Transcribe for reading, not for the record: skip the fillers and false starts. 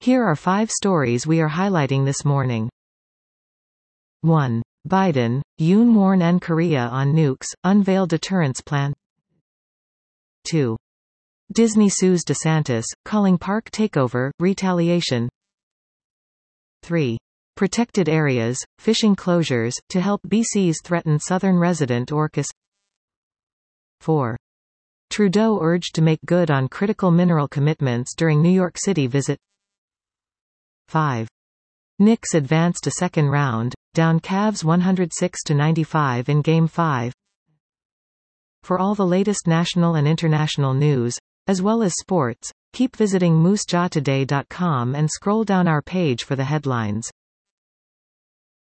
Here are 5 stories we are highlighting this morning. 1. Biden, Yoon warn N Korea on nukes, unveil deterrence plan. 2. Disney sues DeSantis, calling park takeover, retaliation. 3. Protected areas, fishing closures, to help BC's threatened southern resident AUKUS. 4. Trudeau urged to make good on critical mineral commitments during New York City visit. 5. Knicks advance to second round, down Cavs 106-95 in Game 5. For all the latest national and international news, as well as sports, keep visiting moosejawtoday.com and scroll down our page for the headlines.